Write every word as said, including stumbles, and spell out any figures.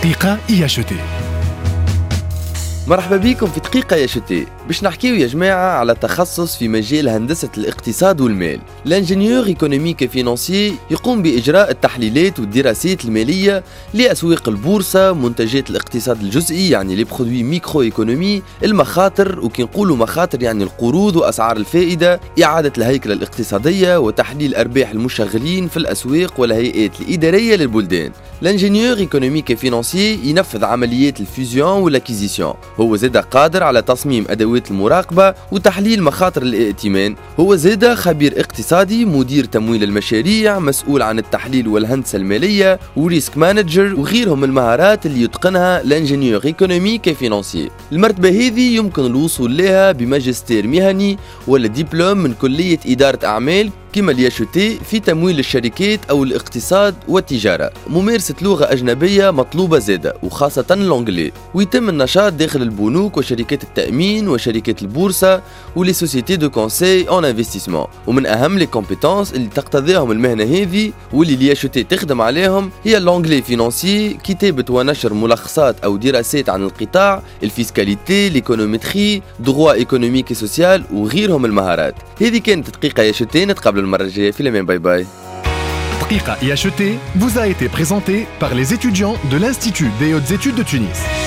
دقيقة إي إتش تي. مرحبا بكم في دقيقة يا شتي. باش نحكيو يا جماعة على تخصص في مجال هندسة الاقتصاد والمال. الانجينيور ايكونوميك فينانسي يقوم بإجراء التحليلات والدراسات المالية لأسواق البورصة، منتجات الاقتصاد الجزئي يعني لي برودوي ميكرو ايكونومي، المخاطر، وكي نقولوا مخاطر يعني القروض وأسعار الفائدة، إعادة الهيكلة الاقتصادية وتحليل أرباح المشغلين في الأسواق والهيئات الإدارية للبلدان. الانجينيور ايكونوميك فينانسي ينفذ عمليات الفيزيون والاكيزيسيون. هو زاد قادر على تصميم أدوات المراقبة وتحليل مخاطر الائتمان. هو زاد خبير اقتصادي، مدير تمويل المشاريع، مسؤول عن التحليل والهندسة المالية وريسك مانجر وغيرهم المهارات اللي يتقنها الانجينيور ايكونوميك فينانسي. المرتبة هذه يمكن الوصول لها بماجستير مهني ولا دبلوم من كلية إدارة أعمال كما الياشوتي في تمويل الشركات أو الاقتصاد والتجارة. ممارسة لغة أجنبية مطلوبة زادة وخاصة الانجلي، ويتم النشاط داخل البنوك وشركات التأمين وشركات البورصة ولي سوسيتي دو كونساي اون انفستيسمون. ومن أهم لي كومبيتونس اللي تقتضيهم المهنة هذه واللي الياشوتي تخدم عليهم هي الانجلي فينانسي، كتابة ونشر ملخصات أو دراسات عن القطاع، الفيسكاليتي، ليكونومتري، دغوا ايكونوميك سوسيال وغيرهم المهارات. هذه كانت دقيقة ياشوتي، نتقابل المرة الجاية في الأمان. باي باي. دقيقة إي إتش تي vous a été présenté par les étudiants de l'Institut des Hautes Études de Tunis.